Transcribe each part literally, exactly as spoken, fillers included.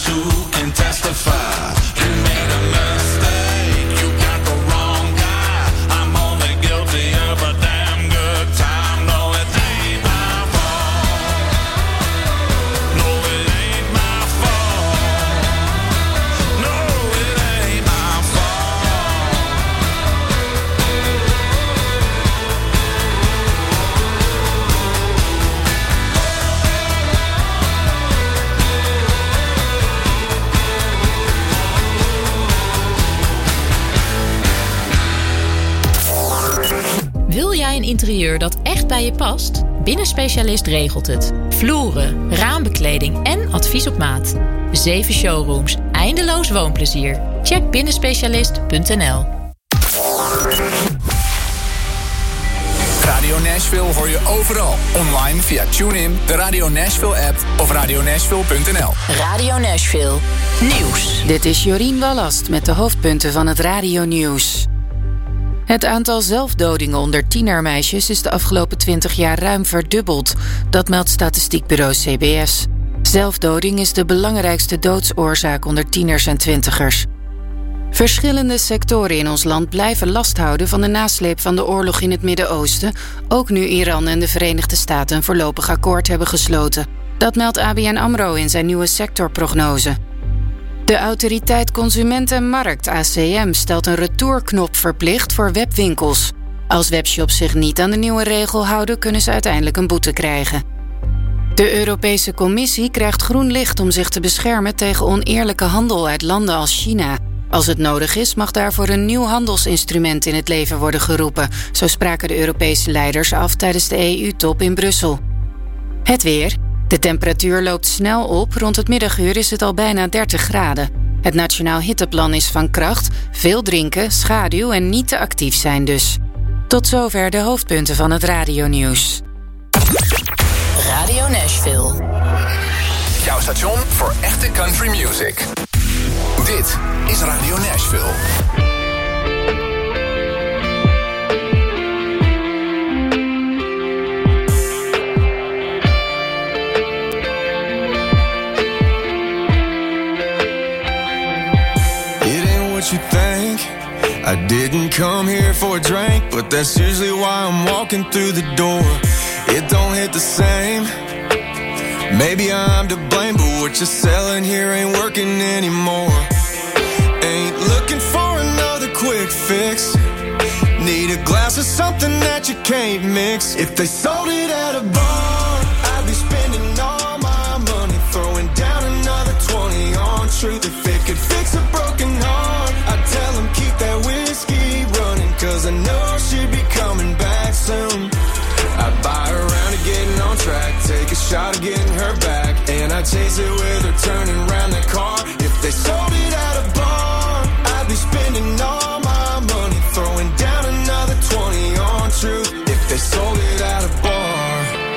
who can testify. You made a mistake, you got the wrong guy. I'm only guilty of a damn good time. No, it ain't my fault. No, it ain't my fault. No, it ain't my fault. Wil jij een interieur dat echt bij je past? Binnenspecialist regelt het. Vloeren, raambekleding en advies op maat. Zeven showrooms, eindeloos woonplezier. Check binnenspecialist punt n l. Radio Nashville hoor je overal. Online via TuneIn, de Radio Nashville app of radio nashville punt n l. Radio Nashville. Nieuws. Dit is Jorien Wallast met de hoofdpunten van het Radio Nieuws. Het aantal zelfdodingen onder tienermeisjes is de afgelopen twintig jaar ruim verdubbeld. Dat meldt statistiekbureau C B S. Zelfdoding is de belangrijkste doodsoorzaak onder tieners en twintigers. Verschillende sectoren in ons land blijven last houden van de nasleep van de oorlog in het Midden-Oosten, ook nu Iran en de Verenigde Staten een voorlopig akkoord hebben gesloten. Dat meldt A B N AMRO in zijn nieuwe sectorprognose. De Autoriteit Consument en Markt, A C M, stelt een retourknop verplicht voor webwinkels. Als webshops zich niet aan de nieuwe regel houden, kunnen ze uiteindelijk een boete krijgen. De Europese Commissie krijgt groen licht om zich te beschermen tegen oneerlijke handel uit landen als China. Als het nodig is, mag daarvoor een nieuw handelsinstrument in het leven worden geroepen. Zo spraken de Europese leiders af tijdens de E U-top in Brussel. Het weer. De temperatuur loopt snel op. Rond het middaguur is het al bijna dertig graden. Het Nationaal Hitteplan is van kracht. Veel drinken, schaduw en niet te actief zijn dus. Tot zover de hoofdpunten van het radionieuws. Radio Nashville. Jouw station voor echte country music. Dit is Radio Nashville. What you think? I didn't come here for a drink, but that's usually why I'm walking through the door. It don't hit the same. Maybe I'm to blame, but what you're selling here ain't working anymore. Ain't looking for another quick fix. Need a glass of something that you can't mix. If they sold it at a bar, I'd be spending all my money, throwing down another twenty on truth. If it could fix a broken heart, I'd tell them keep that whiskey running, cause I know she'd be coming back soon. I'd buy her around to getting on track, take a shot of getting her back, and I'd chase it with her turning around the car. If they sold it at a bar, I'd be spending all my money, throwing down another twenty on truth. If they sold it at a bar.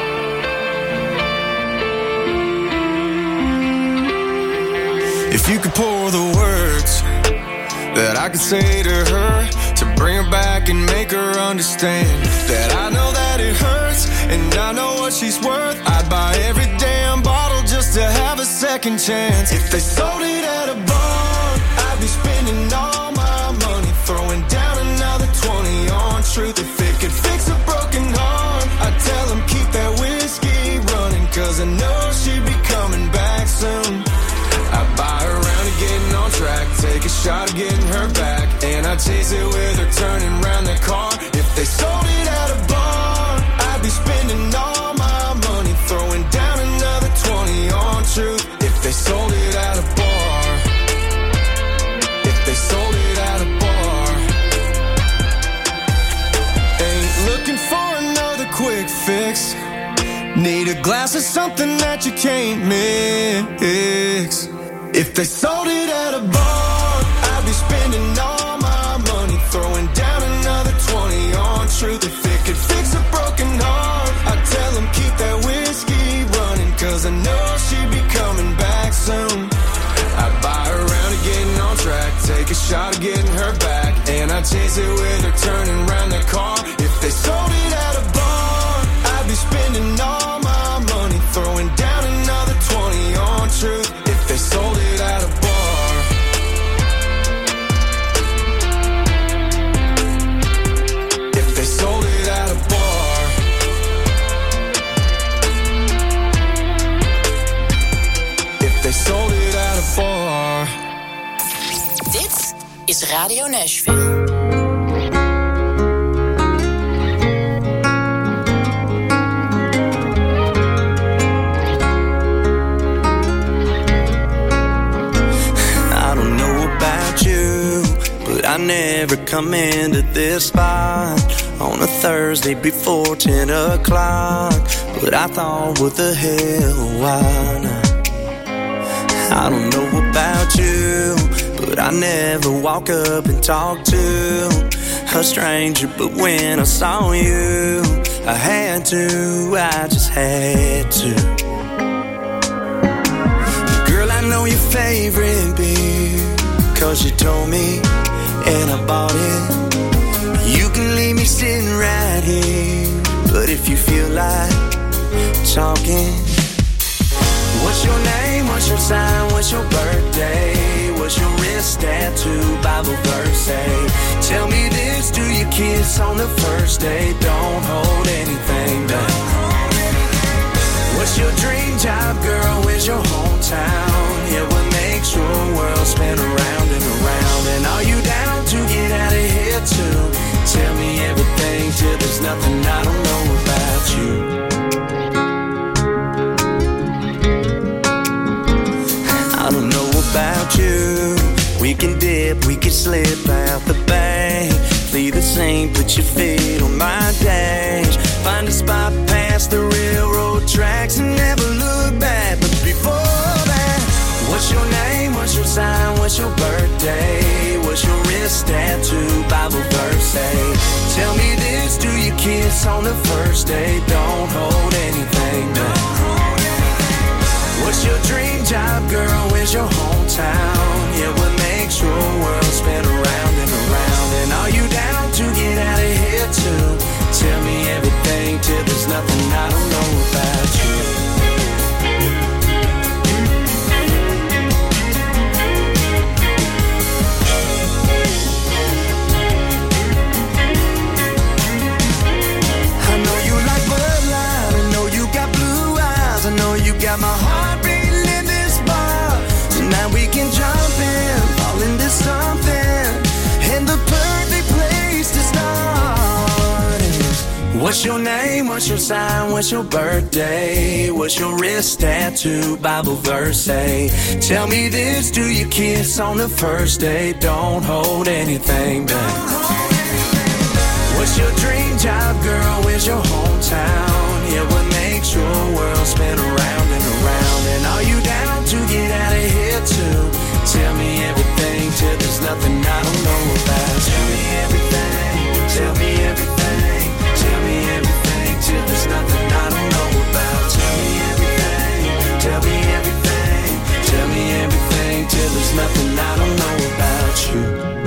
If you could pour the words that I could say to her to bring her back and make her understand that I know that it hurts and I know what she's worth, I'd buy every damn bottle just to have a second chance. If they sold it at a bar, I'd be spending all my money, throwing down another twenty on truth. If it could fix a broken heart, I'd tell them keep that whiskey running, cause I know she'd be coming back soon. I buy her around and getting on track, take a shot of getting her back, and I chase it with her turning around the car. If they sold it at a bar, I'd be spending all my money, throwing down another twenty on truth. If they sold it at a bar, if they sold it at a bar. Ain't looking for another quick fix. Need a glass of something that you can't mix. If they sold it at a bar, I'd be spending all my money, throwing down another twenty on truth. If it could fix a broken heart, I'd tell them keep that whiskey running, cause I know she'd be coming back soon. I'd buy her around and getting on track, take a shot of getting her back, and I'd chase it with her turning around the car. If they sold it at a bar, I'd be spending all my money, throwing down another twenty on truth. If they sold it at is Radio Nashville. I never come into this spot on a Thursday before ten o'clock, but I thought, what the hell, why not? I don't know about you, but I never walk up and talk to a stranger, but when I saw you, I had to, I just had to. Girl, I know your favorite beer, cause you told me, and I bought it. You can leave me sitting right here, but if you feel like talking, what's your name, what's your sign, what's your birthday, what's your wrist tattoo, Bible verse say? Tell me this, do you kiss on the first day? Don't hold anything back. What's your dream job, girl, where's your hometown? Yeah, what makes your world spin around and around? And are you down to get out of here too? Tell me everything till there's nothing I don't know about you. I don't know about you. We can dip, we can slip out the bank, leave the same, put your feet on my dash, find a spot past the railroad tracks and never look back. But before that, what's your name, what's your sign, what's your birthday, what's your wrist tattoo, Bible verse say? Tell me this, do you kiss on the first day? Don't hold anything back. What's your dream job, girl, where's your hometown? Yeah, what makes your world spin around and around? And are you down to get out of here too? Tell me everything till there's nothing I don't know about you. I know you like Bud Light, I know you got blue eyes, I know you got my heart beating in this bar. So now we can jump in, fall into something, and the perfect place to start is, what's your name, what's your sign, what's your birthday, what's your wrist tattoo, Bible verse say? Tell me this, do you kiss on the first day? Don't hold anything back. What's your dream job, girl, where's your hometown? Yeah, what makes your world spin around and around? And are you down to get out of here too? Tell me everything till there's nothing I don't know about. Tell me everything, tell me everything, tell me everything till there's nothing I don't know about. Tell me everything, tell me everything, tell me everything till there's nothing I don't know about you.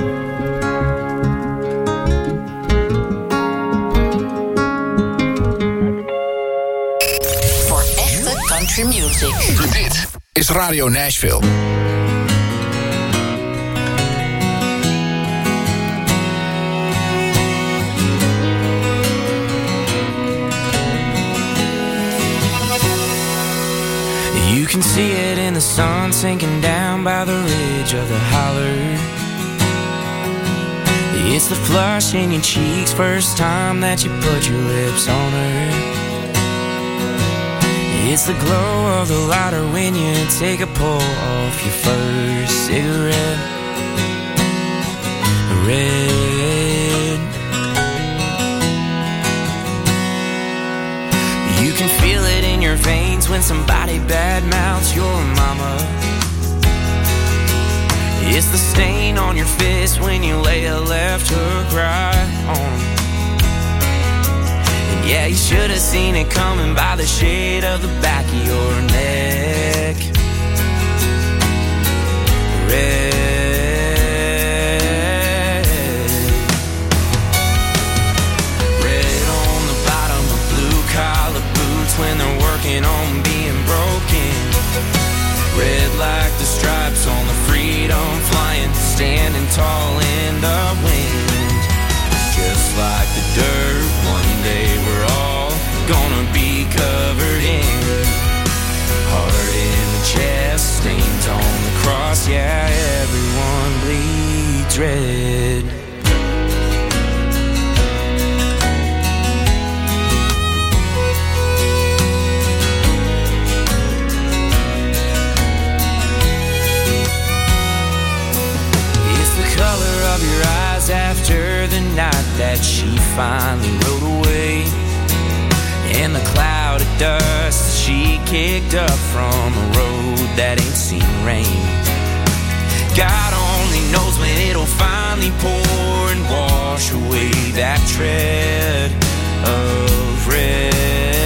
Country music. Dit is Radio Nashville. You can see it in the sun sinking down by the ridge of the holler. It's the flush in your cheeks, first time that you put your lips on her. It's the glow of the lighter when you take a pull off your first cigarette. Red. You can feel it in your veins when somebody badmouths your mama. It's the stain on your fist when you lay a left hook right on. Yeah, you should have seen it coming by the shade of the back of your neck. Red. Red on the bottom of blue-collar boots when they're working on being broken. Red like the stripes on the freedom flying, standing tall in the wind. Just like the dirt, one day we're all gonna be covered in heart. bleeds red. Of your eyes after the night that she finally rode away, and the cloud of dust she kicked up from a road that ain't seen rain. God only knows when it'll finally pour and wash away that tread of red.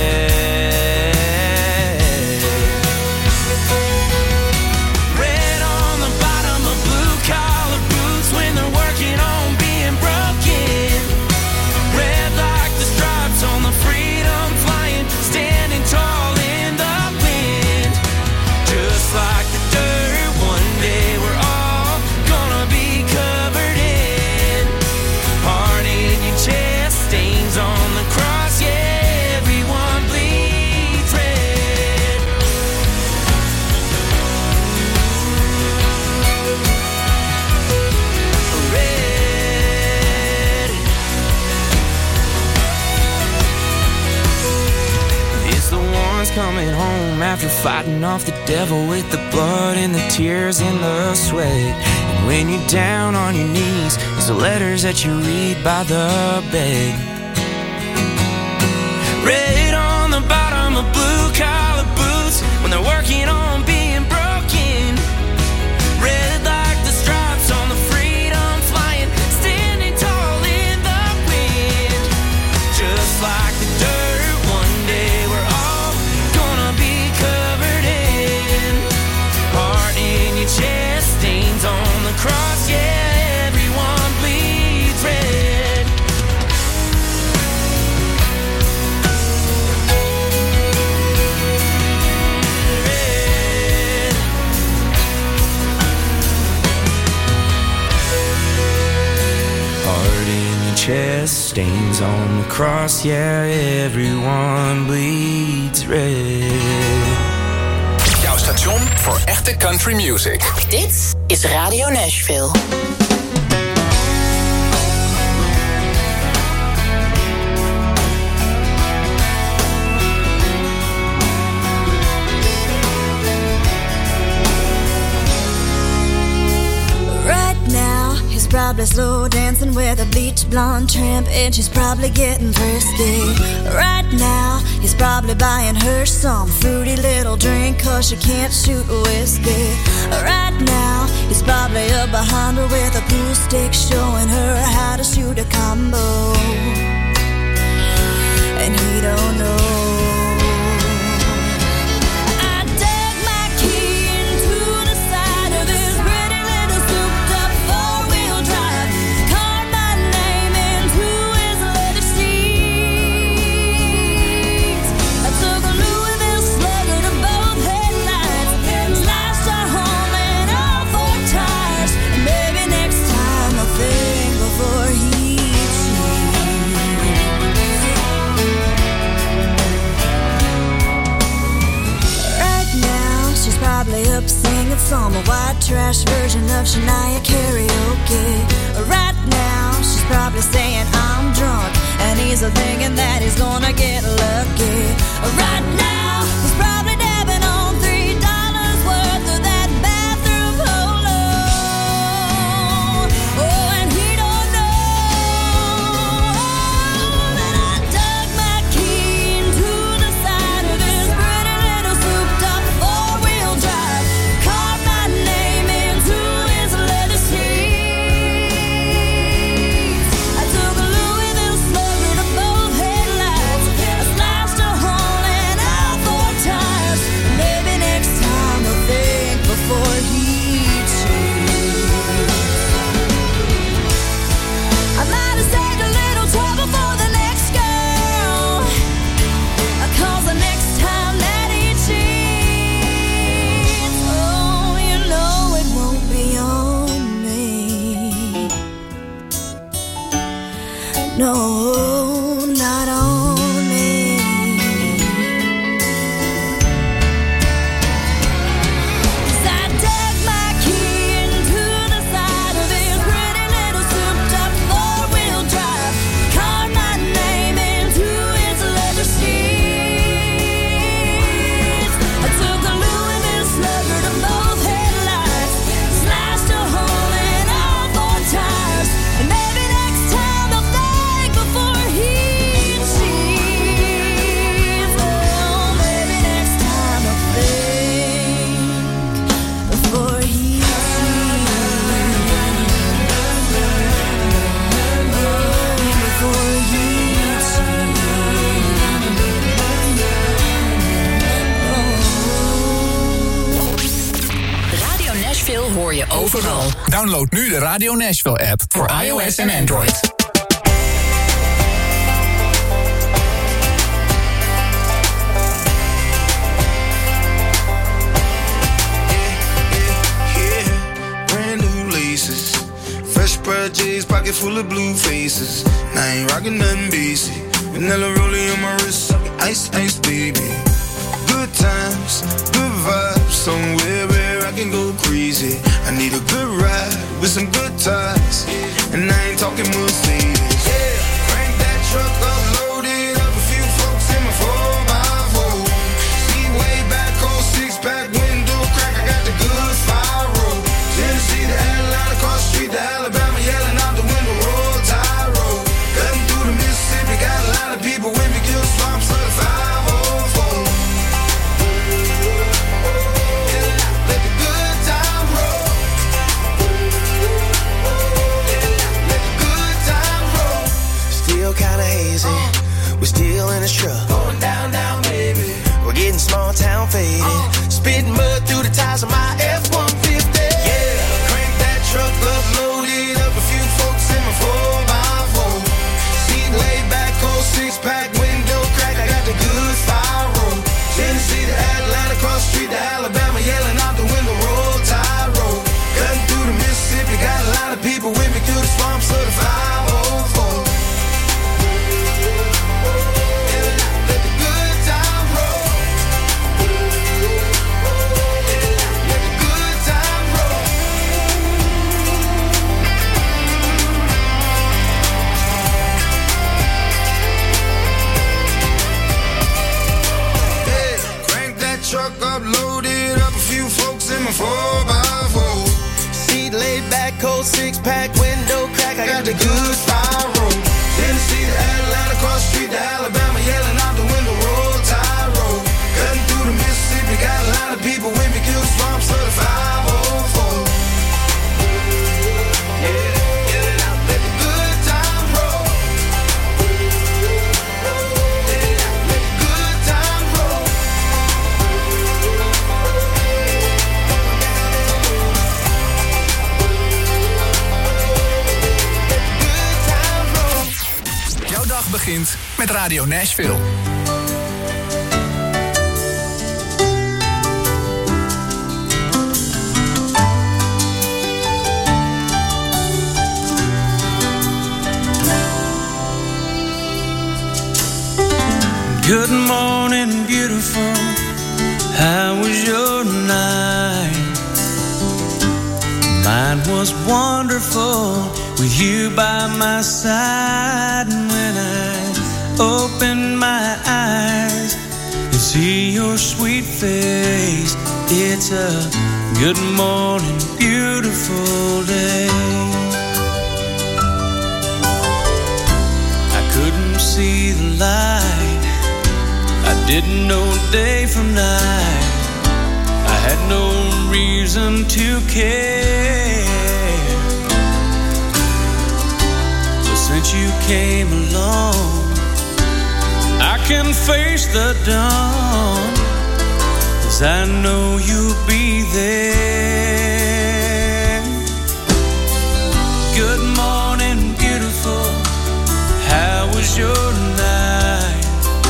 Red on the bottom of blue collar boots when they're working on being broken. Red like the stripes on the freedom flying, standing tall in the wind. Just like the dirt one day we're all gonna be covered in. Heart in your chest, stains on the cross, yeah, everyone bleeds red. Red. It's the ones coming home after fighting off the devil with the blood and the tears and the sweat. And when you're down on your knees, it's the letters that you read by the bed. Red on the bottom of blue collar boots when they're working on being broken. Red like the stripes on the freedom flying, standing tall in the wind. Just like the dirt one day we're all gonna be covered in. Heart in your chest, stains on the cross, yeah, everyone bleeds red. Red. Heart in your chest, stains on the cross, yeah, everyone bleeds red. Jouw station voor echte country music. Dit is Radio Nashville. Right now, he's probably slow dancing with a bleach blonde tramp, and she's probably getting thirsty. Right now, he's probably buying her some fruity little drink, cause she can't shoot whiskey. Right now, he's probably up behind her with a pool stick, showing her how to shoot a combo. And he don't know. I dug my key into the side of this pretty little souped-up four-wheel drive, carved my name into his leather seats. I took a Louisville Slugger to both headlights, slashed a home and all four tires. And maybe next time I'll think before he probably up singing some white trash version of Shania karaoke. Right now, she's probably saying I'm drunk, and he's thinking that he's gonna get lucky. Right now, he's probably dabbing on three dollars worth of that bathroom polo. Oh, and he don't know that I dug my key into the side of this pretty little souped-up four-wheel drive, carved my name into his leather seats. I took a Louisville Slugger to both headlights, I slashed a hole in all four tires. Maybe next time I'll think before he cheats. I might have saved a little trouble for the next girl, cause the next time that he cheats, oh, you know it won't be on me. No, not on me. 'Cause I dug my key into the side of his pretty je overal. Download nu de Radio Nashville app voor iOS en Android. Fresh pair of J's, pocket full of blue faces. Now I ain't rockin' nothing basic. Vanilla rollie on my wrist, ice, ice, baby. Good times, good vibes, somewhere where I can go crazy. I need a good ride with some good times, and I ain't talking Mercedes. Yeah, crank that truck up, load it up, a few folks in my four by four. See way back on six pack window crack, I got the good fire roll. Tennessee to Atlanta, across the street to Alabama, yelling out the window, roll tide roll. Cutting through the Mississippi, got a lot of people with me, kill swamps for the five oh four. Let the good time roll. Let the good time roll. Still kinda hazy, we're still in the truck. Going down, down, baby. We're getting small town faded. Spitting mud through the tires of my F one fifty. Yeah, crank that truck up, load it up, a few folks in my four by four. Seat laid back, cold six pack, window crack, I got the good fire roll. Tennessee to Atlanta, across the street to Alabama, yelling out the window, roll tide roll. Cutting through the Mississippi, got a lot of people with me, through the swamps of the five oh four. Let the good time roll. Let the good time roll. Hey, crank that truck up, load it up, a few folks in my four by four. Seat laid back, cold six pack, window crack, I got the good fire roll. Tennessee to Atlanta, across the street to Alabama, yelling out the window, roll tide roll. Cutting through the Mississippi, got a lot of people with me, kill swamps for the five oh four. Yeah, get it out, let the good time roll. Let the good time roll. Good time roll. Jouw dag begint met Radio Nashville. Good morning, beautiful. How was your night? Mine was wonderful with you by my side. And when I open my eyes and see your sweet face, it's a good morning, beautiful day. I couldn't see the light, I didn't know day from night, I had no reason to care. But since you came along, I can face the dawn, 'cause I know you'll be there. Good morning, beautiful. How was your night?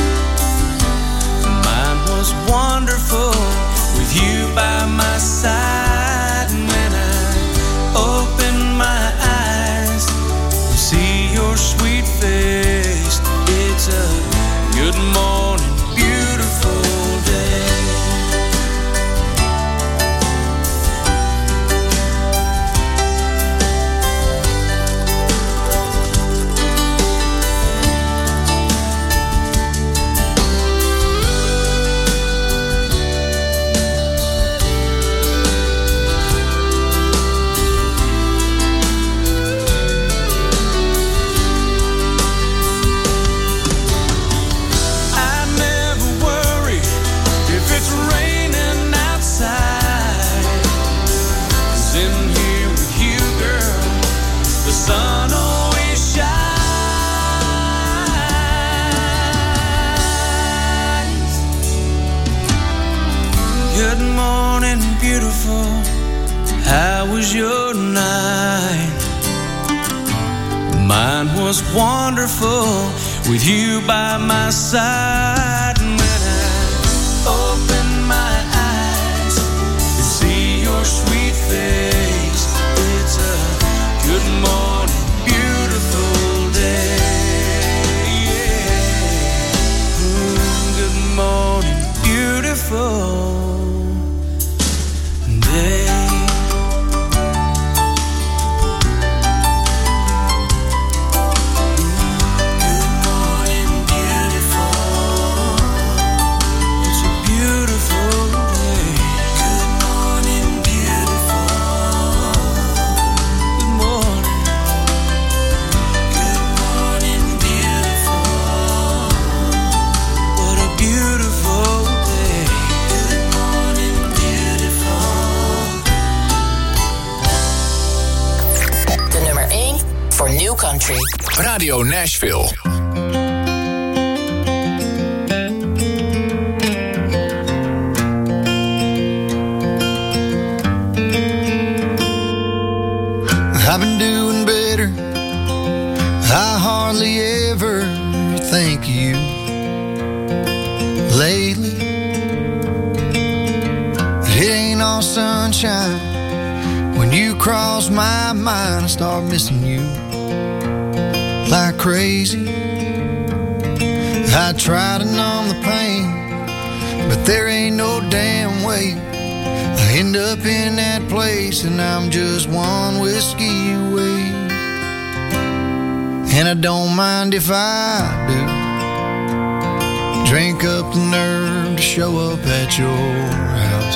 Mine was wonderful with you by my side. And when I open my eyes and see your sweet face, it's a good morning, beautiful day. I How was your night? Mine was wonderful with you by my side. And when I open my eyes and see your sweet face, it's a good morning, beautiful day. Yeah. Mm, good morning, beautiful day. Country. Radio Nashville. I've been doing better. I hardly ever think of you lately. It ain't all sunshine. When you cross my mind, I start missing you like crazy. I try to numb the pain, but there ain't no damn way. I end up in that place and I'm just one whiskey away. And I don't mind if I do drink up the nerve to show up at your house.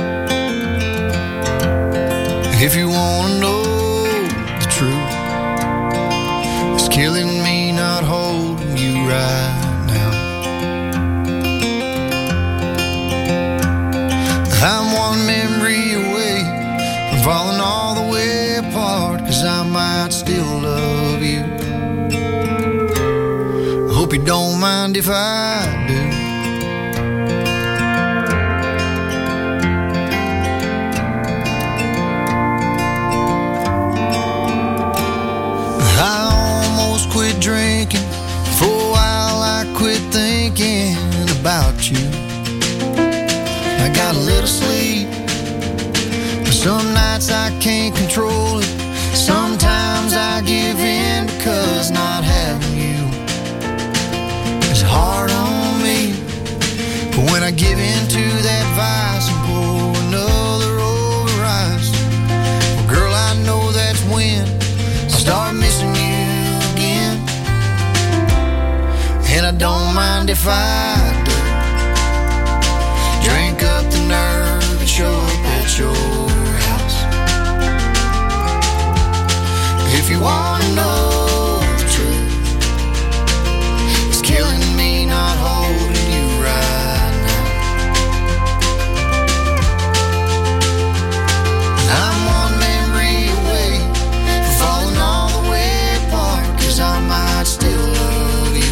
If you wanna know the truth, it's killing me not holding you right now. I'm one memory away from falling all the way apart, 'cause I might still love you. Hope you don't mind if I do. I almost quit drinking. For a while I quit thinking about you. I got a little sleep, but some nights I can't control it. Sometimes I give in because not having you is hard on me. But when I give in to that vice and pour another over ice, well, girl, I know that's when I start missing you again. And I don't mind if I do drink up the nerve and show up at your house. If you wanna know the truth, it's killing me not holding you right now. I'm one memory away from falling all the way apart, 'cause I might still love you.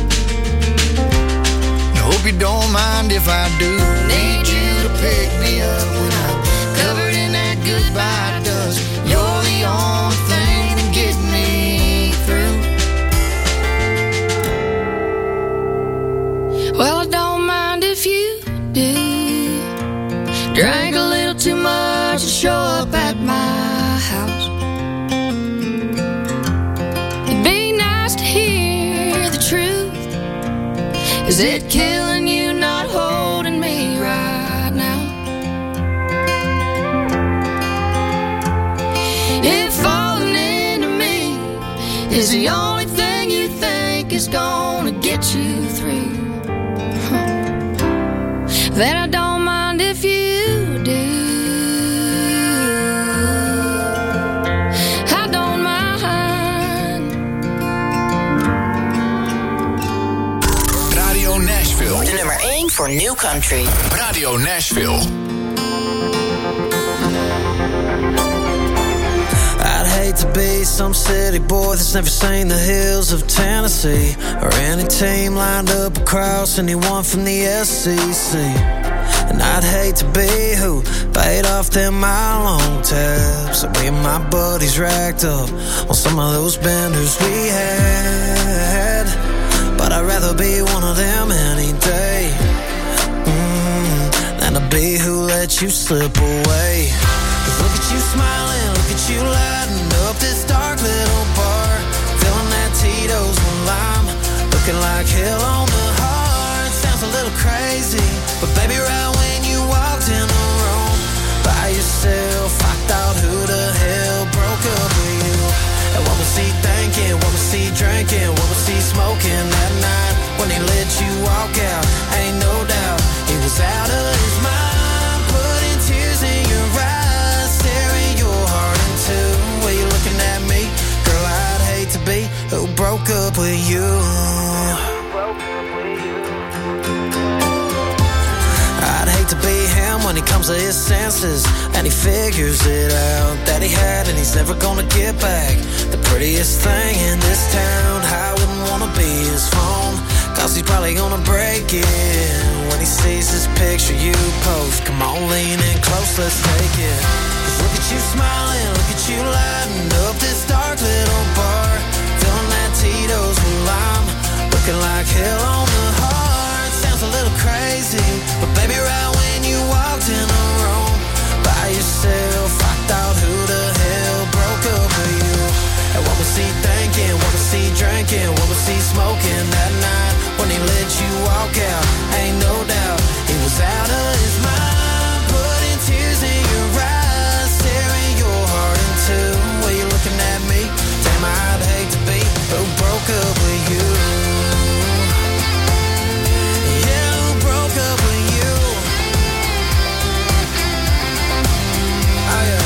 I hope you don't mind if I do. Need you to pick me up when I'm covered in that goodbye dust. You're the only thing that gets me through. Well, I don't mind if you do. Drank a little too much to show up at my house. It'd be nice to hear the truth. Is it killing you not holding me right now? If falling into me is the only thing you think is gonna get you through, huh, then I don't mind if you do. I don't mind. Radio Nashville. De nummer één voor New Country. Radio Nashville. I'd hate to be some city boy that's never seen the hills of Tennessee, or any team lined up across anyone from the S E C. And I'd hate to be who paid off them mile-long tabs. So me and my buddies racked up on some of those benders we had. But I'd rather be one of them any day mm, than to be who let you slip away. Cause look at you smiling, look at you lighting up this dark little bar, filling that Tito's with lime, looking like hell on the heart. Sounds a little crazy, but baby, right when you walked in the room by yourself, I thought, who the hell broke up with you? And what was he thinking? What was he drinking? What was he smoking that night when he let you walk out? Ain't no doubt he was out of his mind, putting tears in your eyes, staring your heart into. Well, you looking at me, girl, I'd hate to be who broke up with you. I'd hate to be him when he comes to his senses and he figures it out that he had and he's never gonna get back the prettiest thing in this town. I wouldn't wanna be his phone, cause he's probably gonna break it when he sees this picture you post. Come on, lean in close, let's take it. Cause look at you smiling, look at you lighting up this dark little bar, filling that Tito's with lime, looking like hell on the heart. Sounds a little crazy, but baby, right when you walked in the room by yourself, I thought, who the hell broke up with you? And what was he thinking? What was he drinking? What was he smoking that night when he let you walk out? Ain't no doubt he was out of his mind, putting tears in your eyes, staring your heart into. Well, you looking at me? Damn, I'd hate to be who broke up with you. Up with you. Oh, yeah.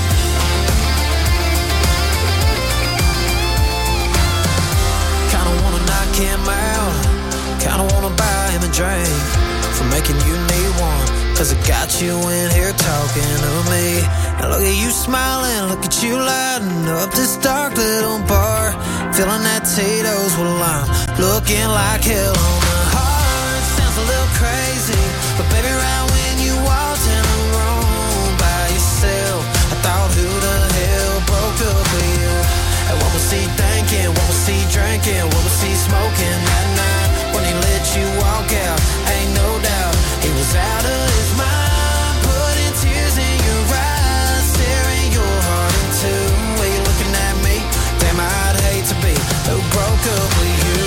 Kinda wanna knock him out, kinda wanna buy him a drink for making you need one, cause I got you in here talking to me. And look at you smiling, look at you lighting up this dark little bar, filling that Tito's with lime, looking like hell on the heart. Sounds a little crazy, but baby, right when you walked in the room by yourself, I thought, who the hell broke up with you? And what was he thinking? What was he drinking? What was he smoking that night when he let you walk out? Ain't no doubt he was out of his mind, putting tears in your eyes, staring your heart into. Well, you looking at me? Damn, I'd hate to be who broke up with you.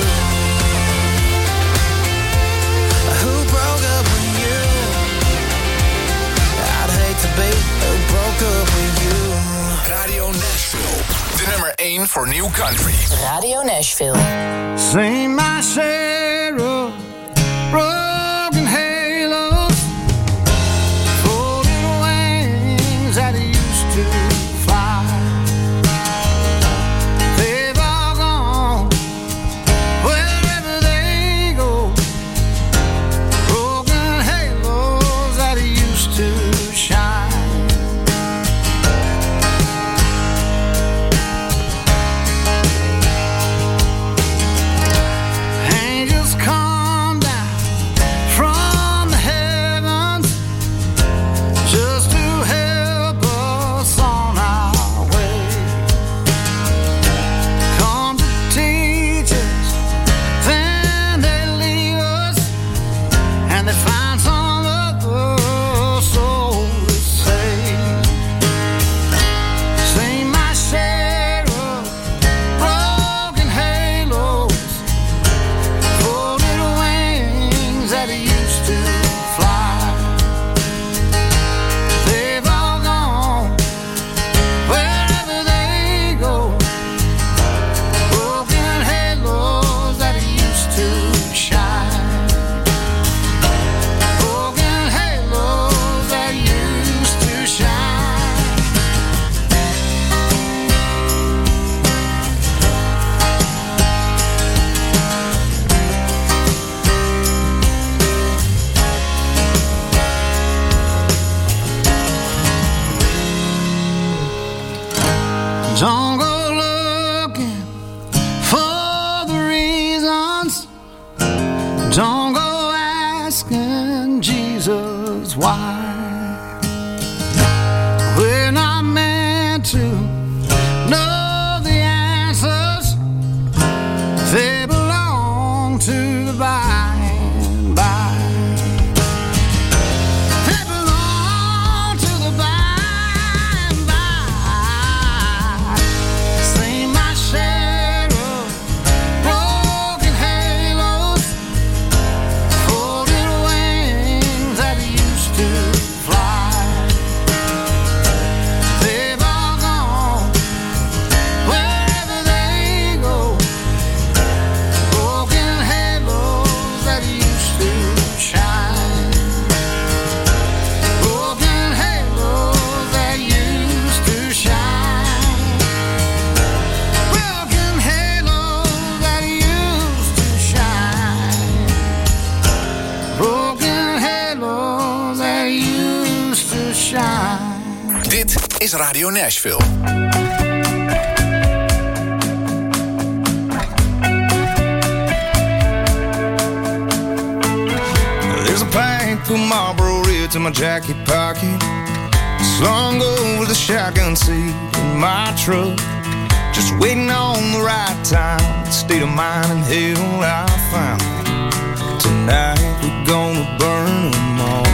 Who broke up with you? I'd hate to be who broke up with you. Radio Nashville, de nummer één voor New Country. Radio Nashville. Sing my share of broken halos, folded wings that used to fly. They've all gone wherever they go. Broken halos that used to shine. Angels come down from the heavens just to help us on our way. Come to teach us, then they leave us, and they find some other soul to save. Sing my share of broken halos, folded wings that used to fly. They've all gone wherever they go. Broken halos that used to shine. Broken halos that used to shine. Don't go looking for the reasons. Don't go asking Jesus is Radio Nashville. There's a pipe of Marlboro Red in my jacket pocket, slung over the shotgun seat in my truck, just waiting on the right time, the state of mind and hell I found. Tonight we're gonna burn them all.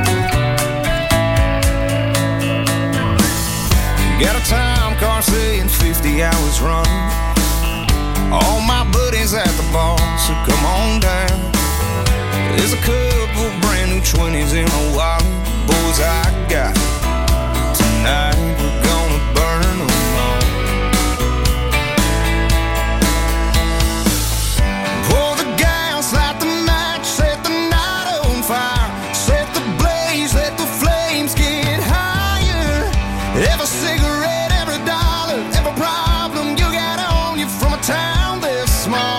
Got a time car saying fifty hours running, all my buddies at the bar, so come on down. There's a couple brand new twenties in my wallet, boys I got. Tonight we're gonna burn them all. Pour the gas, light the match, set the night on fire, set the blaze, let the flames get higher. Every cigarette, every dollar, every problem you got on you from a town this small.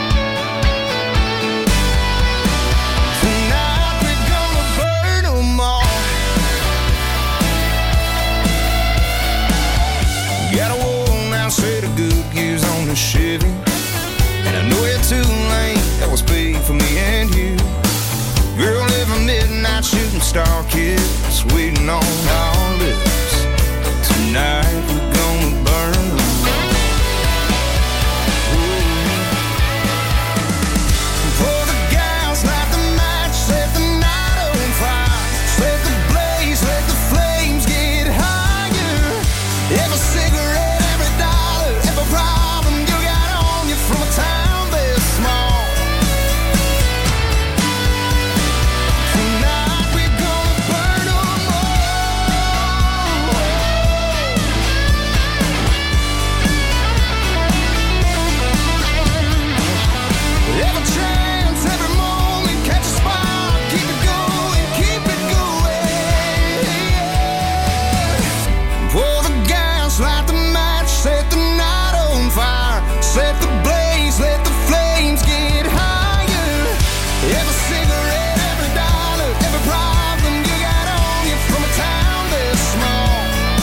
Chevy, and I know you're too late. That was paid for me and you. Girl, every midnight shooting star kiss waiting on our lips. Tonight we're gonna burn them all. Pour the gas, light the match, set the night on fire, set the blaze, let the flames get higher. Every cigarette, every dollar, every problem from a town this small. Tonight we're gonna burn them all. Every chance, every moment, catch a spark, keep it going, keep it going. Pour the gas, light the match, set the night on fire, set the let the flames get higher. Every cigarette, every dollar, every problem you got on you from a town this small.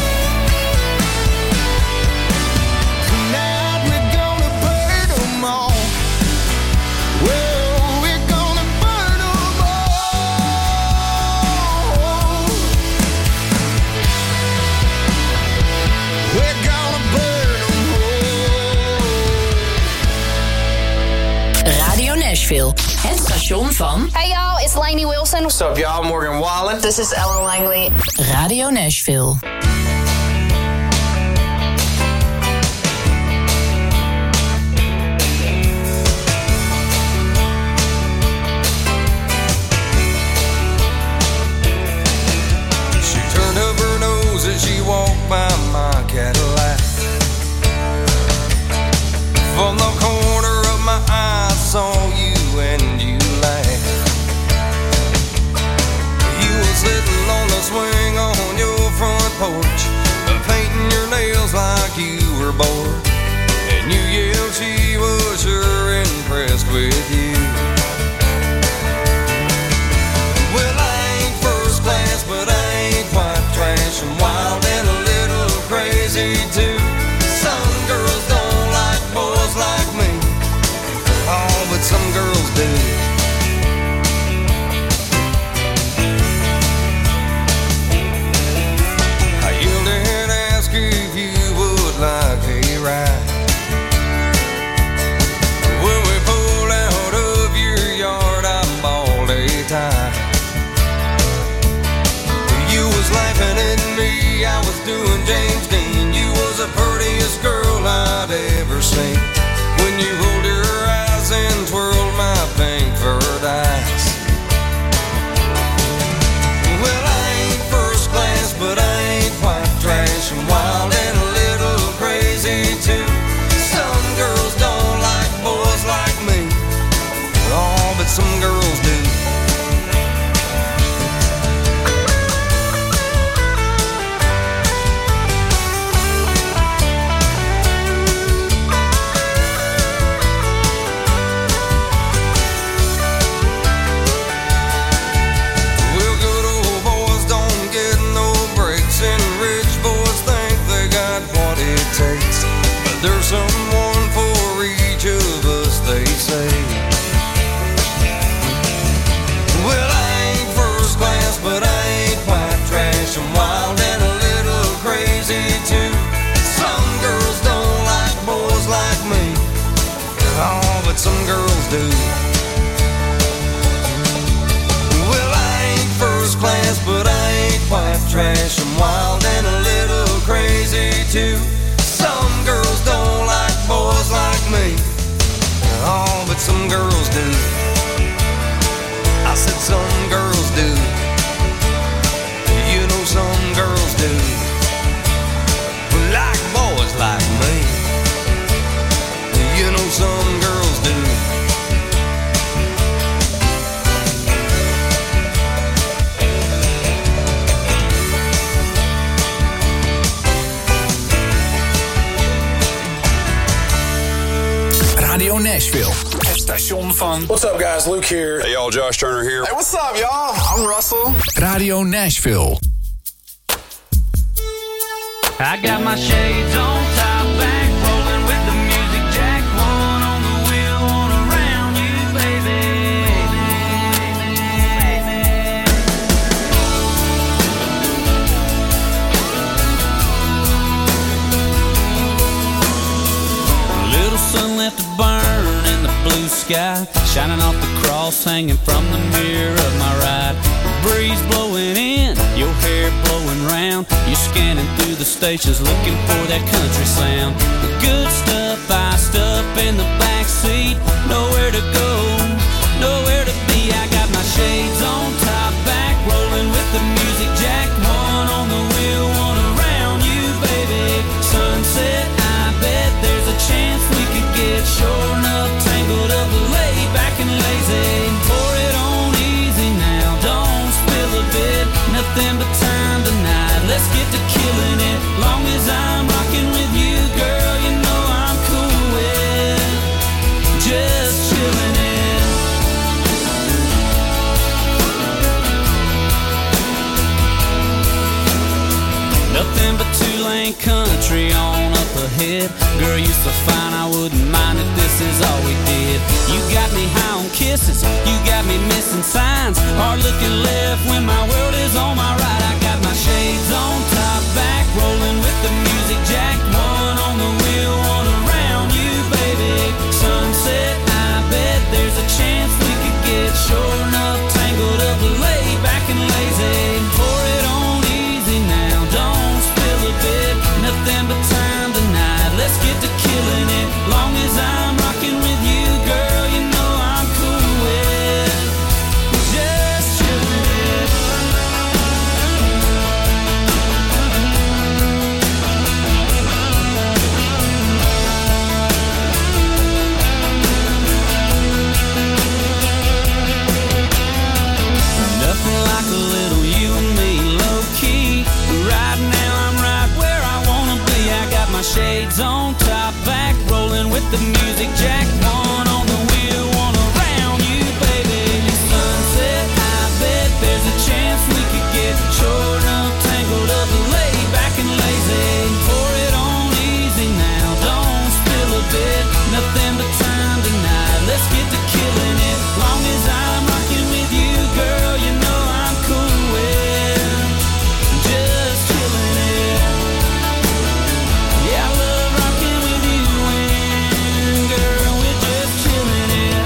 Tonight we're gonna burn them all. Well, we're gonna burn them all. We're gonna burn them all. Radio Nashville, het station van... Hey y'all, it's Lainey Wilson. What's up y'all, Morgan Wallen. This is Ellen Langley. Radio Nashville. She turned up her nose as she walked by my Cadillac. From the corner of my eye I saw you and you laughed. You were sitting on the swing on your front porch, painting your nails like you were bored. And you yelled she was sure impressed with you. Well, I ain't first class, but I ain't quite trash. I'm wild and a little crazy too. Some girls don't like boys like me, oh, but some girls do. I yelled and asked if you would like a ride. When we pulled out of your yard, I bawled a tie. You was laughing at me, I was doing James Dean. You was the prettiest girl I'd ever seen. When you rolled your eyes and twirled my pink furred eyes. Well, I ain't first class, but I ain't quite trash. I'm wild and a little crazy too. Some girls don't like boys like me, oh, but some girls do. there's someone for each of us, they say. Well, I ain't first class, but I ain't white trash. I'm wild and a little crazy too. Some girls don't like boys like me. Oh, but some girls do. Well, I ain't first class, but I ain't white trash. I'm wild and a little crazy too. Some girls don't like boys like me. Oh, but some girls do. I said some girls do. You know some girls do. Like boys like me. You know some girls do. Radio Nashville. Het station van... What's up guys, Luke here. Hey y'all, Josh Turner here. Hey, what's up y'all? I'm Russell. Radio Nashville. I got my shades on, top back, rolling with the music jack. One on the wheel, one around you, baby. A little sun left to burn in the blue sky, shining off the cross hanging from the mirror of my ride. Breeze blowing in, your hair blowing round. You're scanning through the stations looking for that country sound. The good stuff iced up in the back seat. Nowhere to go, nowhere to be. I got my shades on, top back, rolling with the music jack. One on the wheel, one around you, baby. Sunset, I bet there's a chance we could get sure enough tangled up, laid back and lazy. Pour it on easy now, don't spill a bit. Nothing but time tonight, let's get to killing it. Long as I'm rocking with you, girl, you know I'm cool with just chilling it. Nothing but two-lane country on up ahead. Girl, you so fine, I wouldn't mind if this is all we did. You got me high on kisses, you got me missing signs. Hard looking left when my world is on my right. I got my shades on, top back, rolling with the music jack. One on the wheel, one around you, baby. Sunset, I bet there's a chance we could get sure enough tangled up, laid back and lazy. Pour it on easy now, don't spill a bit. Nothing but time tonight, let's get to killing it. Long as I'm rocking with you, girl, you know I'm cool with just chilling it. Nothing like a little you and me, low key. Right now I'm right where I wanna be. I got my shades on, top back, rolling with the music jack. One on the wheel, one around you, baby. Sunset, I bet there's a chance we could get short up, tangled up, laid back and lazy. Pour it on easy now, don't spill a bit. Nothing but time tonight, let's get to killing it. Long as I'm rocking with you, girl, you know I'm cool with just chilling it. Yeah, I love rocking with you and girl, we're just chilling it.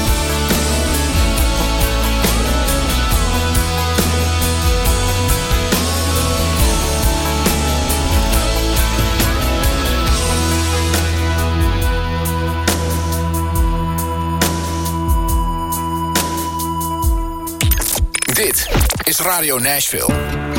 Dit is Radio Nashville.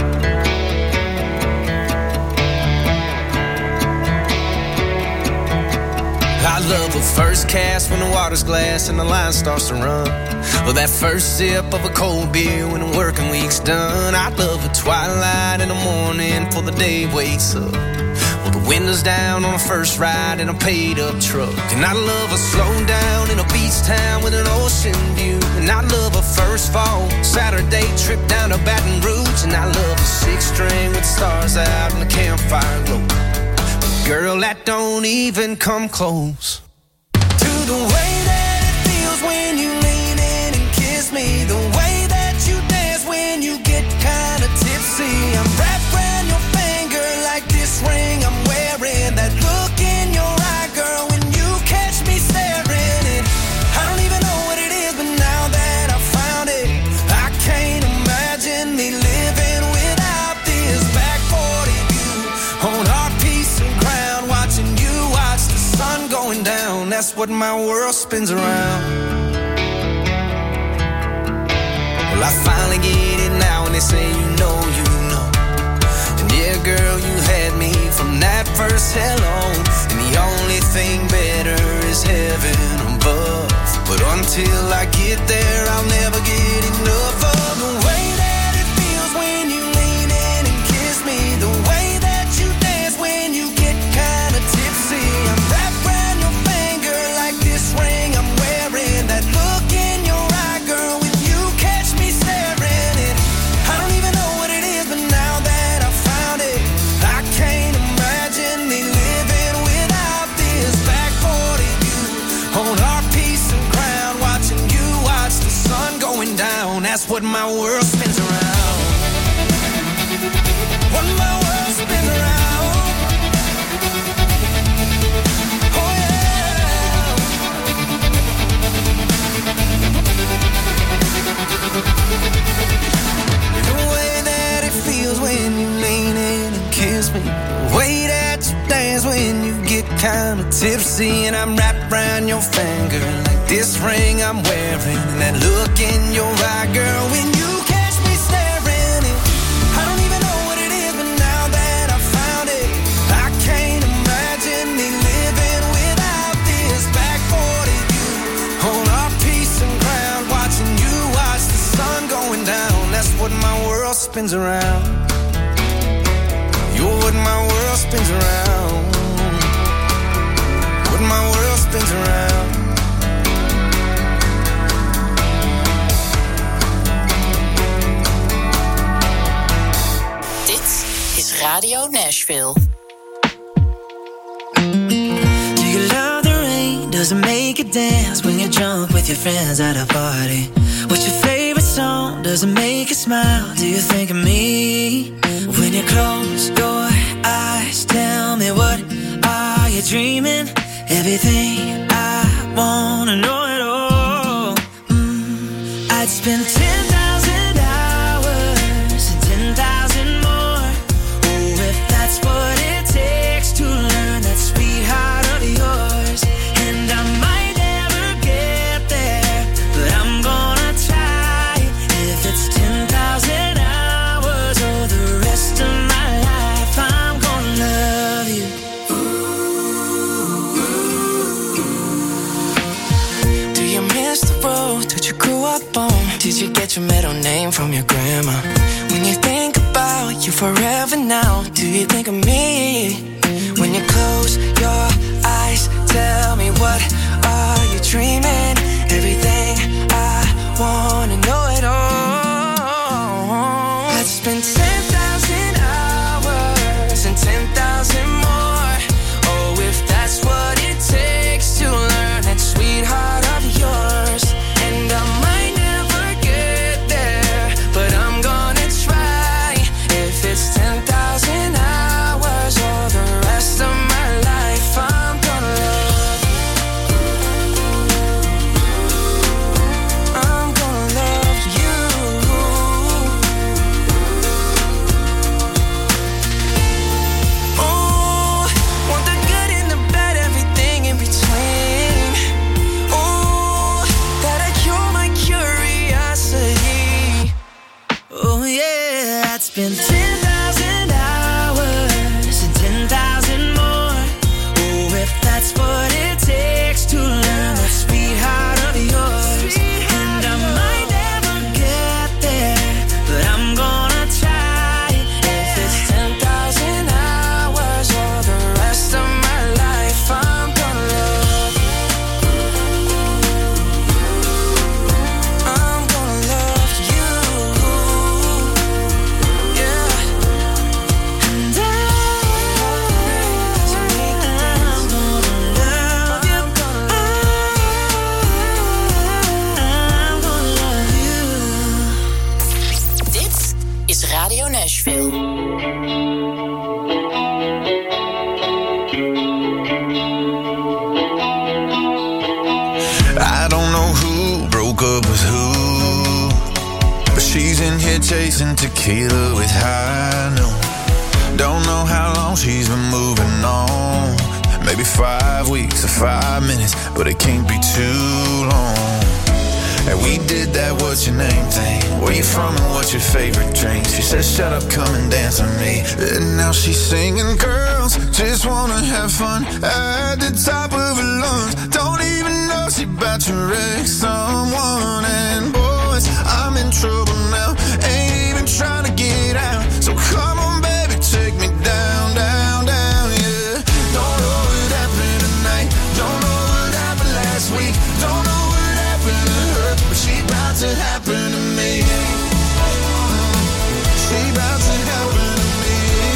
I love a first cast when the water's glass and the line starts to run. Or that first sip of a cold beer when the working week's done. I love a twilight in the morning before the day wakes up. Well, the windows down on a first ride in a paid-up truck. And I love a slow down in a beach town with an ocean view. And I love a first fall Saturday trip down to Baton Rouge. And I love a six string with stars out and a campfire glow. girl, that don't even come close to the way that it feels when you lean in and kiss me, the way that you dance when you get kinda tipsy. I'm wrapped around your finger like this ring I'm wearing, that look in your eye, girl, when you catch me staring. And I don't even know what it is, but now that I found it, I can't imagine me living without this back forty view on our piece of ground, watching you watch the sun going down. That's what my world spins around. Well, I finally get it now when they say you know, you know. And yeah, girl, you had me from that first hello. And the only thing better is heaven above. But until I get there, I'll never get enough of the way that it feels when you lean in and kiss me, the way that you dance when you get kinda tipsy. I'm wrapped around your finger like this ring I'm wearing, that look in your eye, girl, when you catch me staring. And I don't even know what it is, but now that I found it, I can't imagine me living without this back forty view on our piece of ground, watching you watch the sun going down. That's what my world spins around. What my world spins around. Oh yeah. The way that it feels when you lean in and kiss me, the way that you dance when you get kinda tipsy. And I'm wrapped around your finger like this ring I'm wearing, and that look in your eye, girl, when you catch me staring. And I don't even know what it is, but now that I found it, I can't imagine me living without this back forty view on our piece of ground, watching you watch the sun going down. That's what my world spins around. You're what my world spins around. What my world spins around. Dit is Radio Nashville. Do you love the rain? Does it make you dance when you're drunk with your friends at a party? What's your favorite song? Does it make you smile? Do you think of me? When you close your eyes, tell me, what are you dreaming? Everything I wanna know it all. mm, I'd spend ten thousand hours and ten thousand more. Oh, if that's what it takes to learn that sweetheart of yours. And I might never get there, but I'm gonna try. If it's ten thousand hours or the rest of my life, I'm gonna love you. Do you miss the road that you grew up on? Did you get your middle name from your grandma? When you think about you forever now, do you think of me? When you close your eyes, tell me, what are you dreaming? Everything I wanna know it all. I'd spend ten thousand hours and ten thousand more. Oh, if that's what it takes to learn that sweetheart of yours. And I might never get there, but I'm gonna try. If it's ten thousand hours or the here chasing tequila with high noon. Don't know how long she's been moving on. Maybe five weeks or five minutes, but it can't be too long. And we did that what's your name thing. Where you from and what's your favorite drink? She said shut up, come and dance with me. And now she's singing, girls just wanna have fun at the top of her lungs. Don't even know she about to wreck someone. And boys, I'm in trouble now, ain't even trying to get out. So come on baby, take me down, down, down, yeah. Don't know what happened tonight, don't know what happened last week, don't know what happened to her, but she about to happen to me. She about to happen to me.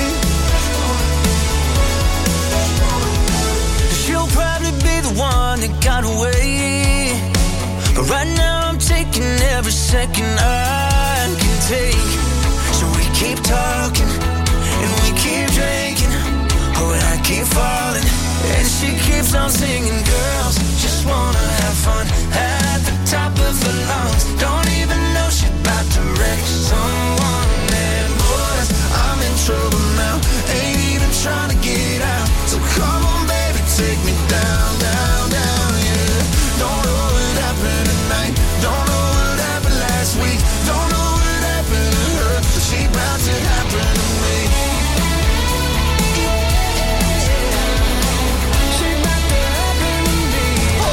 She'll probably be the one that got away, but right now I'm taking every second I can take. So we keep talking and we keep drinking. Oh, and I keep falling and she keeps on singing. Girls just wanna have fun at the top of her lungs. Don't even know she's about to wreck someone. And boys, I'm in trouble now, ain't even trying to get out. So come on baby, take me down, down, down, yeah. Don't know what happened tonight, don't know what happened last week, don't know what happened to her, but she about to happen to me. She about to happen to me. Oh,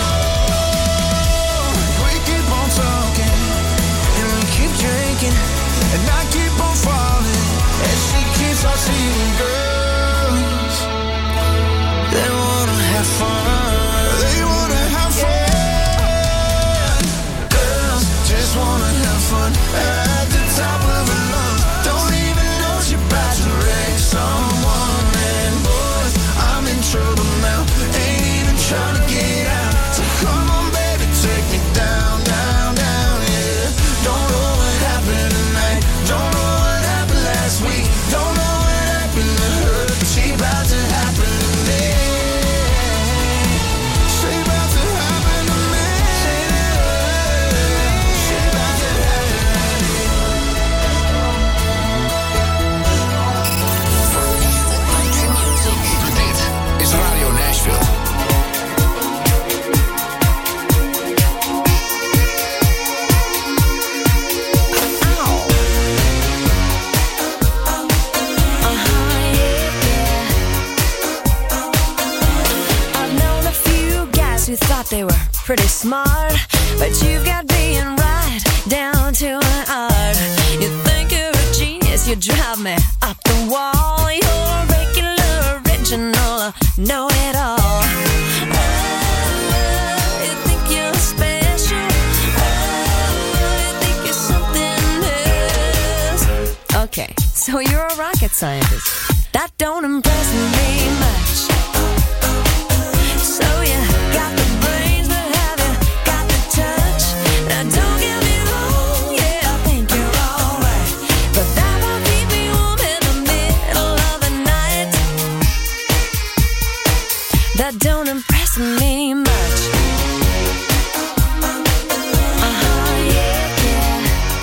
we keep on talking and we keep drinking, and I keep on falling and she keeps on seeing. Girls, they wanna have fun, they wanna have fun. Girls just wanna have fun at the top of her lungs. Don't even know she about to wreck someone. And boys, I'm in trouble now, ain't even trying to get out. So come on baby, take me down, down, down, yeah. Don't know what happened tonight, don't know what happened last week, don't know what happened to her, but she about to happen to me. She about to happen to me. She about to happen to me. Dit is Radio Nashville. I've known a few guys who thought they were pretty smart, but you've got being right down to an art. You think you're a genius, you drive me up the wall. You're a regular, original, know it all. Oh, you think you're special. Oh, you think you're something else. Okay, so you're a rocket scientist. That don't impress me much. So you got the brains, but have you got the touch? Now don't get me wrong, yeah, I think you're alright, but that won't keep me warm in the middle of the night. That don't impress me much. Uh-huh, yeah, yeah.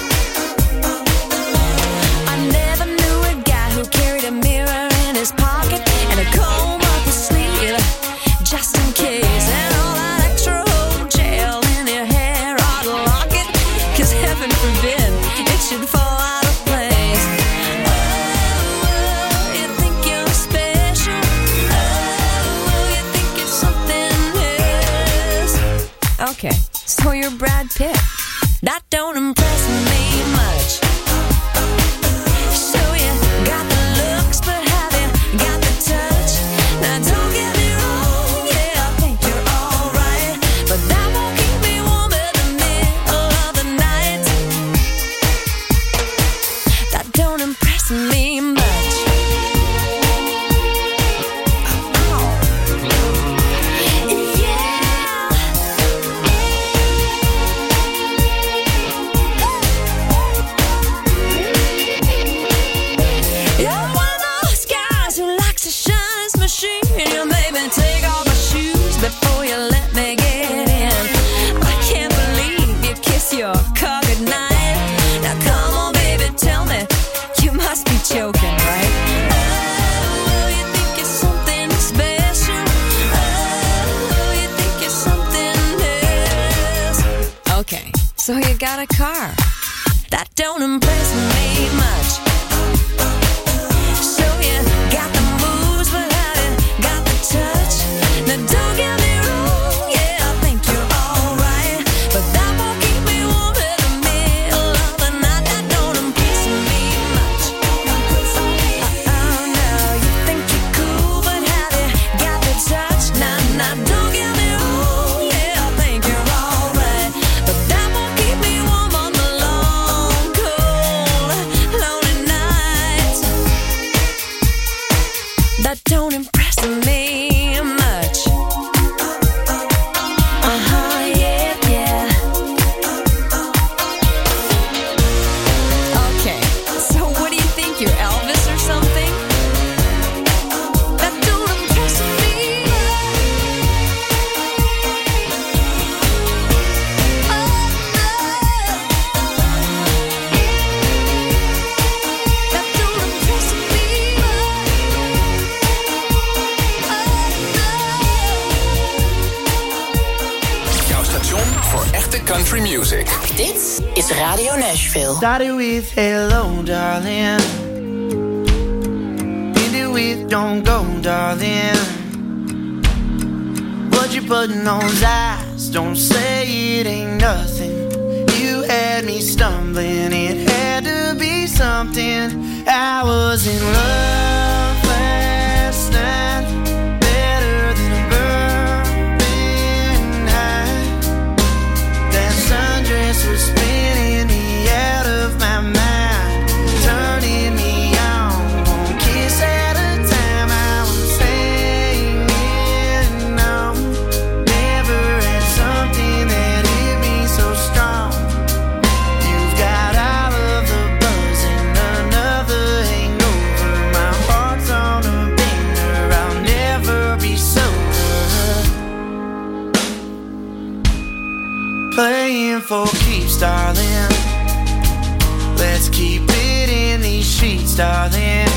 I never knew a guy who carried a mirror in his pocket and a comb up his sleeve, just in case. And all that extra old gel in your hair ought to lock it, 'cause heaven forbid it should fall out of place. Oh, you think you're special. Oh, you think you're something else. Okay, so you're Brad Pitt. That don't impress me much. So you got the looks, but have you got the touch? Now don't get me wrong, yeah, I think you're alright, but that won't keep me warm in the middle of the night. That don't impress me much. Oh. Yeah. You're one of those guys who likes to shine his machine. You made me take off my shoes before you let me get in. I can't believe you kiss your car goodnight. Now come on so you got a car. That don't impress me much. So you got the moves, but have you got the touch? Now don't get me wrong, yeah, I think you're alright, but that won't keep me warm in the middle of the night. That don't impress me much. Oh no, you think you're cool, but have you got the touch? Nah, nah, don't get me wrong, yeah, I think you're alright, but that won't keep me warm on the long, cold, lonely nights. That don't impress me much. Uh-huh, yeah, yeah. Okay, so what do you think, you're Elvis or something? That don't impress me That don't impress me Jouw station voor echte country music. Dit is Radio Nashville. Started with hello, darling. Ended with don't go, darling. What you put in those eyes? Don't say it ain't nothing. You had me stumbling. It had to be something. I was in love last night. Better than a burning high. That sundress was spinning me out of my mind, turning me on. One kiss at a time, I was saying no. Never had something that hit me so strong. You've got all of the buzz and another hangover. My heart's on a bender, I'll never be sober. Playing for keeps, darling. Let's keep it in these sheets, darling.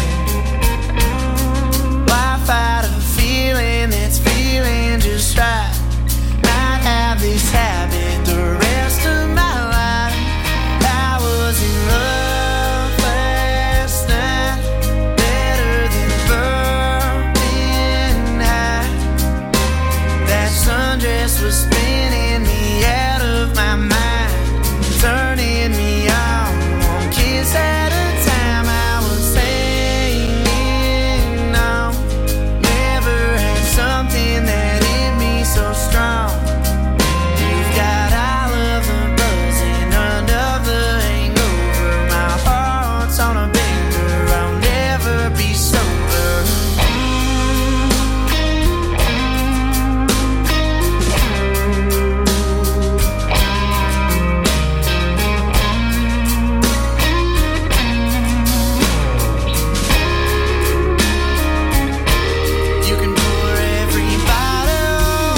Why fight a feeling that's feeling just right? Might have this habit the rest of my life. I was in love last night. Better than a burning high. That sundress was spinning me out of my mind, turning me on. One kiss at a time, I was saying no. Never had something that hit me so strong. You've got all of the buzz and another hangover. My heart's on a bender, I'll never be sober. You can pour every bottle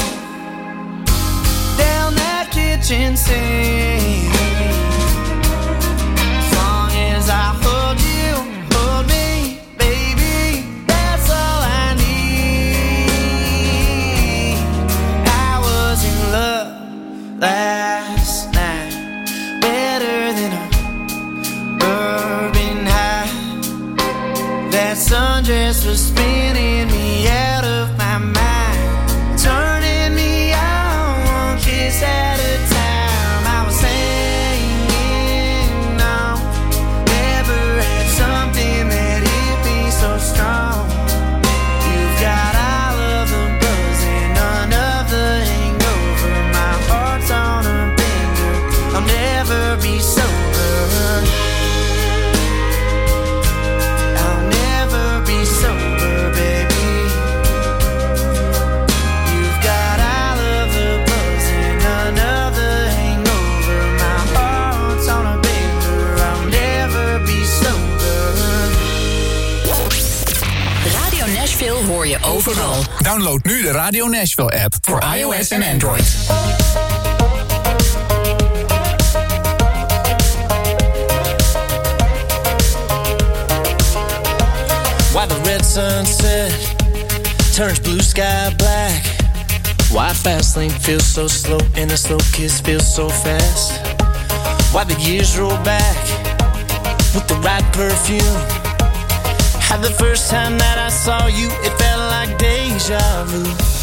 down that kitchen sink. As long as I hold you, hold me, baby, that's all I need. I was in love last night. Better than a bourbon high. That sundress was spinning me out of my mind, turning me on. One kiss at a time, I was saying no. Never had something that hit me so strong. You've got all of the buzz and another hangover. My heart's on a bender, I'll never be sober. I'll never be sober, baby. You've got all of the buzz and another hangover. My heart's on a bender, I'll never be sober. Radio Nashville hoor je overal. Download nu de Radio Nashville app voor iOS en Android. Why the red sunset turns blue sky black. Why fast lane feels so slow and a slow kiss feels so fast. Why the years roll back with the right perfume. How the first time that I saw you, it felt like deja vu.